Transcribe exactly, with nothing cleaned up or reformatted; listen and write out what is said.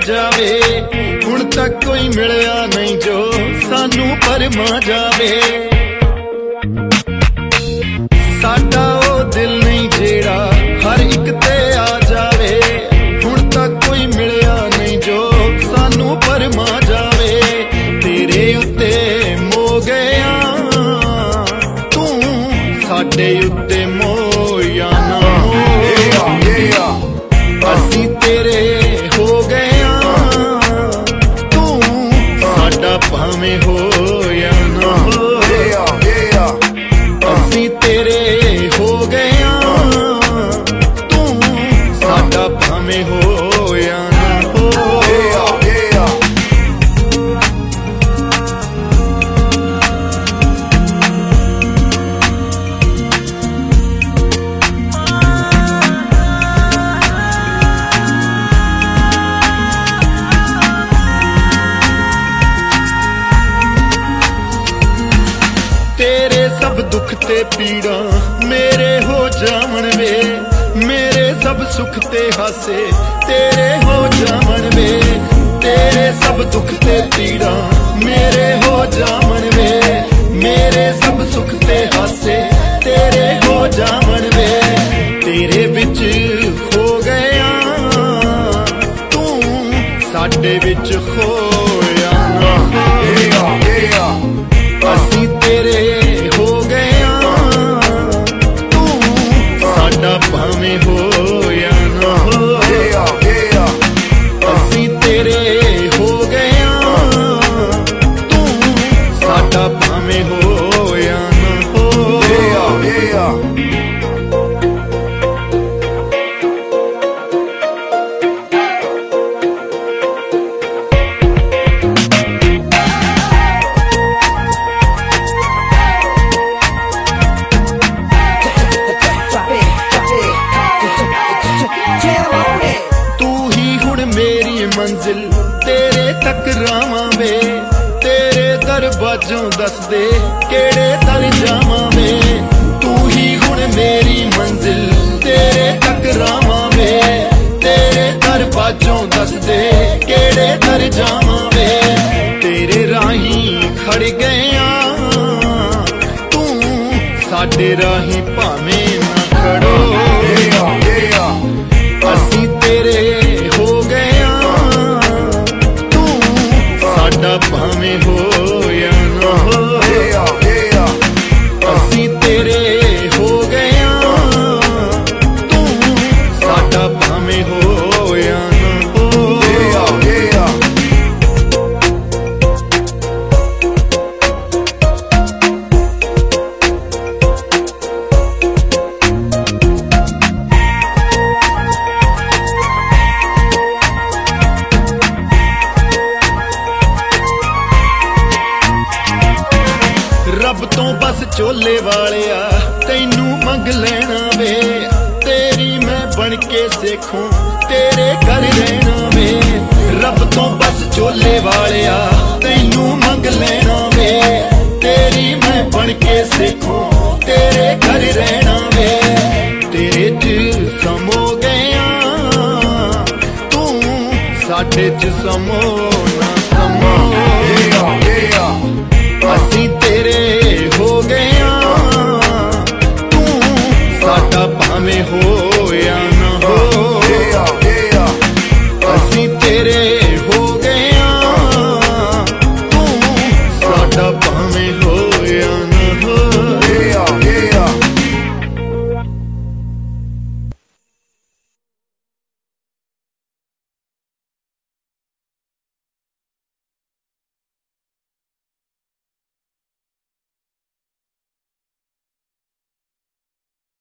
जावे। हुण तक कोई मिलिया नहीं जो सानू भरमा जावे। साडा ओ दिल नहीं जेड़ा हर एक ते आ जावे। हुण तक कोई मिलिया नहीं जो सानू भरमा जावे। तेरे उत्ते मो गया तू साडे उत्ते मोया ना हो। असी तेरे हो गया तू साडा भावें होया ना हो। असी तेरे हो गया तू साडा भावें होया ना हो। तेरे सब दुख ते पीड़ा मेरे हो जावन वे। मेरे सब सुख ते हासे तेरे हो जावन वे। तेरे सब दुख ते पीड़ा मेरे हो जावन वे। मेरे सब सुख ते हासे तेरे हो जावन वे। तेरे विच हो गया तू साडे विच खोया ना हो। असी तेरे हो गया तू साडा भावें होया ना हो। असी तेरे हो गया तू साडा भावें होया ना हो। मंजिल तेरे तक रावां वे। तेरे दरवाजों दस दे केड़े दर जावां वे। तू ही हुण मेरी मंजिल तेरे तक रावां वे। तेरे दरवाजों दस दे केड़े दर जावां वे। तेरे राही खड़ गया तू साडे राही भावें ना खड़ो। असी तेरे हो गया साडा भावें होया ना हो। असी तेरे हो गया तू साडा भावें होया ना हो। रब तो बस चोले वालिया तैनू मंग लेना वे। तेरी मैं बन के सेखूं तेरे घर रहना वे। रब तो बस चोले वालिया तैनू मंग लेना वे। तेरी मैं बन के सेखूं तेरे घर रहना वे। तेरे च समो गया तू साडे च समो